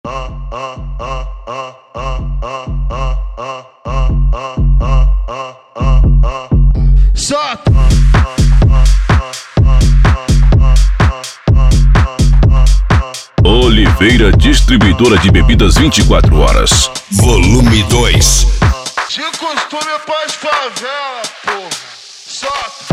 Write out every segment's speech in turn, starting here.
Solta! Oliveira, distribuidora de bebidas 24 horas. Volume 2. De costume pras favela, porra. Solta!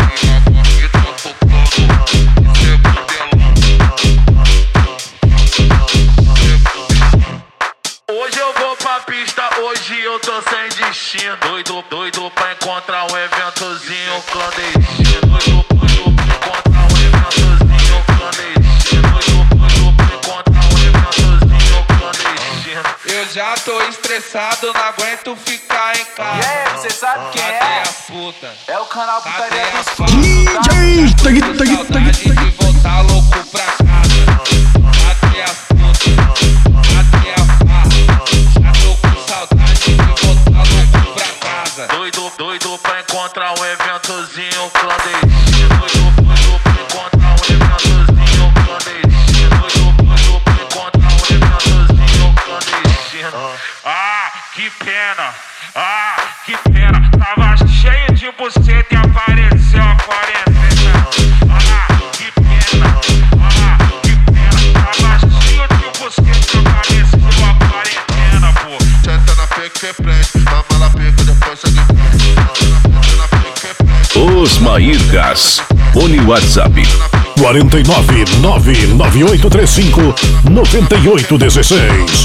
Hoje eu vou pra pista, hoje eu tô sem destino. Doido pra encontrar um eventozinho clandestino. Doido pra encontrar um eventozinho clandestino. Doido pra encontrar um eventozinho clandestino. Eu já tô estressado, não aguento ficar em casa. E aí, você sabe quem Cadê é? a puta? É o canal Putaria Cadê a dos puta? DJ, Saudade de voltar louco pra casa. Cadê a puta? Cadê a farra? Já tô com saudade de voltar louco pra casa. Doido pra encontrar um eventozinho clandestino. Doido pra encontrar um eventozinho clandestino. Doido pra encontrar um eventozinho clandestino. Ah, que pena, que pena. Tava cheio de buceta e apareceu a quarentena. Que pena, que pena. Tava cheio de buceta e apareceu a quarentena, pô. Senta na pica que prende, mama na pica, depois segue frente. Senta na pica que prende. Osmair Gás. Fone WhatsApp 49 99835 9816.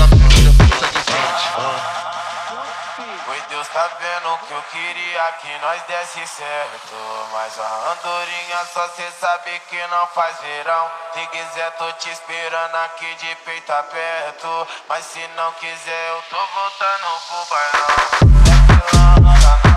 Oi, Deus tá vendo que eu queria que nós desse certo. Mas a andorinha só cê sabe que não faz verão. Se quiser tô te esperando aqui de peito aberto. Mas se não quiser eu tô voltando pro bailão.